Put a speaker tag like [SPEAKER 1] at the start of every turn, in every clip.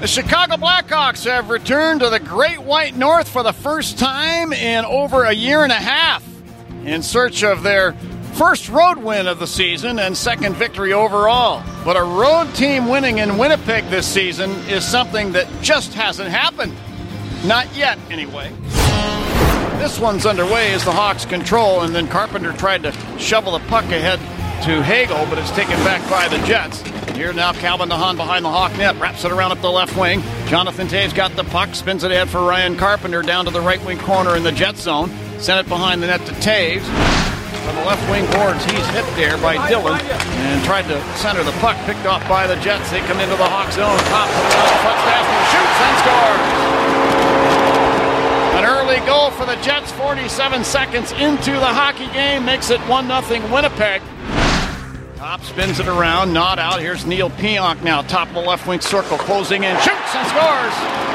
[SPEAKER 1] The Chicago Blackhawks have returned to the Great White North for the first time in over a year and a half in search of their first road win of the season and second victory overall. But a road team winning in Winnipeg this season is something that just hasn't happened. Not yet, anyway. This one's underway as the Hawks control, and then Carpenter tried to shovel the puck ahead to Hagel, but it's taken back by the Jets. Here now Calvin DeHaan behind the Hawk net, wraps it around up the left wing. Jonathan Toews got the puck, spins it ahead for Ryan Carpenter down to the right wing corner in the Jet zone. Sent it behind the net to Toews. From the left wing boards, he's hit there by Dillon and tried to center the puck, picked off by the Jets. They come into the Hawk zone. Top shoots and scores. An early goal for the Jets, 47 seconds into the hockey game, makes it 1-0 Winnipeg. Top spins it around, not out. Here's Neil Pionk now, top of the left wing circle, closing in, shoots and scores.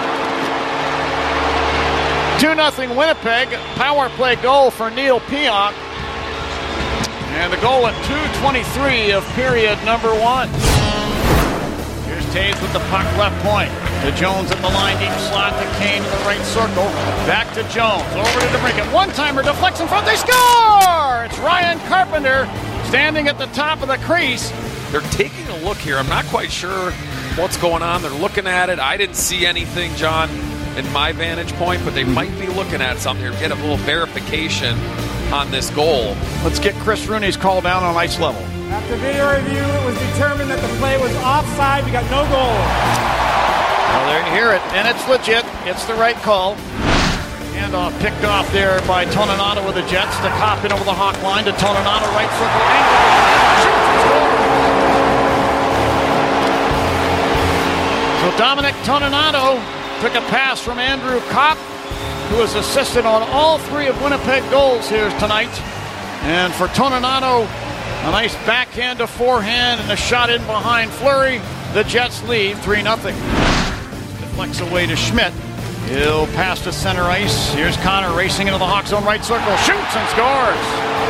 [SPEAKER 1] 2-0 Winnipeg, power play goal for Neil Pionk. And the goal at 2:23 of period number 1. Here's Toews with the puck left point. To Jones at the line, deep slot to Kane in the right circle. Back to Jones, over to DeBrincat. One-timer deflects in front, they score! It's Ryan Carpenter standing at the top of the crease.
[SPEAKER 2] They're taking a look here. I'm not quite sure what's going on. They're looking at it. I didn't see anything, John, in my vantage point, but they might be looking at something here. Get a little verification on this goal.
[SPEAKER 1] Let's get Chris Rooney's call down on ice level.
[SPEAKER 3] After video review, it was determined that the play was offside. We got no goal.
[SPEAKER 1] Well, there you hear it, and it's legit. It's the right call. Handoff picked off there by Toninato with the Jets. The cop in over the Hawk line to Toninato, right circle angle. So Dominic Toninato took a pass from Andrew Kopp, who has assisted on all 3 of Winnipeg goals here tonight. And for Toninato, a nice backhand to forehand and a shot in behind Fleury. The Jets lead 3-0. Deflects away to Schmidt. He'll pass to center ice. Here's Connor racing into the Hawks zone right circle. Shoots and scores.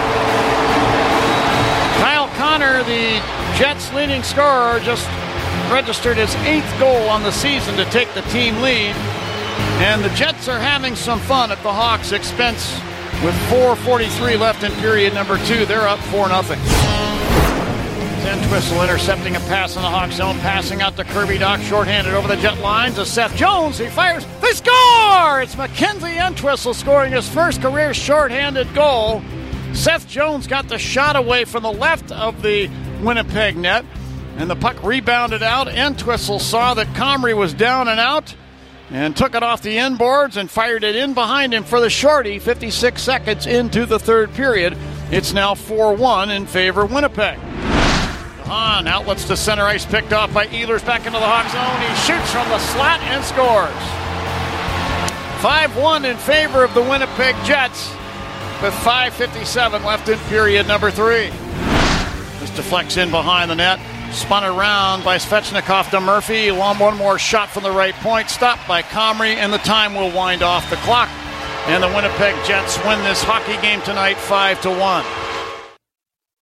[SPEAKER 1] Kyle Connor, the Jets' leading scorer, just registered his 8th goal on the season to take the team lead. And the Jets are having some fun at the Hawks' expense with 4:43 left in period number 2. They're up 4-0. Entwistle intercepting a pass in the Hawk zone, passing out to Kirby Dach, shorthanded over the Jet lines to Seth Jones. He fires. They score! It's Mackenzie Entwistle scoring his first career shorthanded goal. Seth Jones got the shot away from the left of the Winnipeg net, and the puck rebounded out. Entwistle saw that Comrie was down and out and took it off the inboards and fired it in behind him for the shorty 56 seconds into the third period. It's now 4-1 in favor of Winnipeg. On outlets to center ice, picked off by Ehlers, back into the Hawk zone. He shoots from the slot and scores. 5-1 in favor of the Winnipeg Jets with 5:57 left in period number 3. This deflects in behind the net. Spun around by Svechnikov to Murphy. One more shot from the right point. Stopped by Comrie, and the time will wind off the clock. And the Winnipeg Jets win this hockey game tonight 5-1.